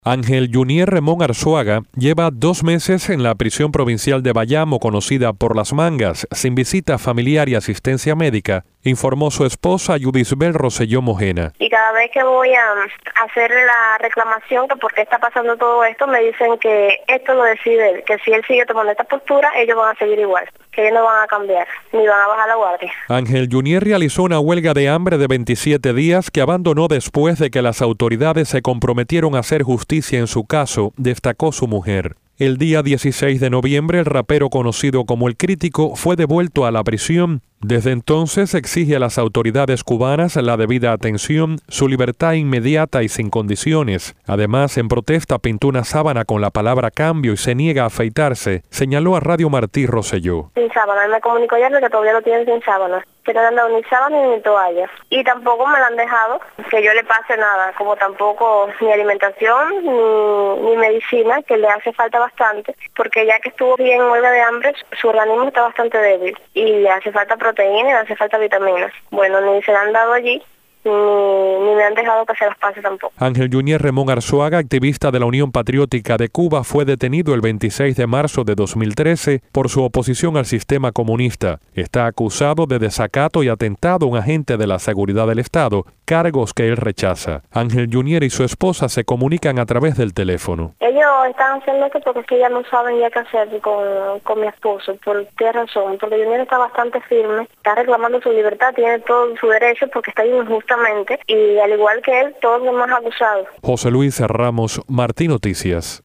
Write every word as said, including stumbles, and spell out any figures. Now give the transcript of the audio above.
Ángel Junier Remón Arzuaga lleva dos meses en la prisión provincial de Bayamo, conocida por Las Mangas, sin visita familiar y asistencia médica, informó su esposa Yudisbel Rosselló Mojena. Y cada vez que voy a hacer la reclamación que por qué está pasando todo esto, me dicen que esto lo decide él, que si él sigue tomando esta postura, ellos van a seguir igual, que ellos no van a cambiar, ni van a bajar la guardia. Ángel Junier realizó una huelga de hambre de veintisiete días que abandonó después de que las autoridades se comprometieron a hacer justicia en su caso, destacó su mujer. El día dieciséis de noviembre, el rapero conocido como El Crítico fue devuelto a la prisión. Desde entonces exige a las autoridades cubanas la debida atención, su libertad inmediata y sin condiciones. Además, en protesta pintó una sábana con la palabra cambio y se niega a afeitarse, señaló a Radio Martí Rosselló. Sin sábana, me comunicó ya que todavía lo tienen sin sábana, que no le han dado ni sábana ni toalla. Y tampoco me la han dejado que yo le pase nada, como tampoco ni alimentación ni, ni medicina, que le hace falta bastante, porque ya que estuvo bien en huelga de hambre, su organismo está bastante débil y le hace falta proteína y le hace falta vitaminas. Bueno, ni se la han dado allí, Ni, ni me han dejado que se las pase tampoco. Ángel Junier Remón Arzuaga, activista de la Unión Patriótica de Cuba, fue detenido el veintiséis de marzo de dos mil trece por su oposición al sistema comunista. Está acusado de desacato y atentado a un agente de la seguridad del Estado, cargos que él rechaza. Ángel Junier y su esposa se comunican a través del teléfono. Ellos están haciendo esto porque es que ya no saben ya qué hacer con, con mi esposo. ¿Por qué razón? Porque Junier está bastante firme, está reclamando su libertad, tiene todo su derecho porque está injusto. Y al igual que él, todos los más acusados. José Luis Ramos, Martí Noticias.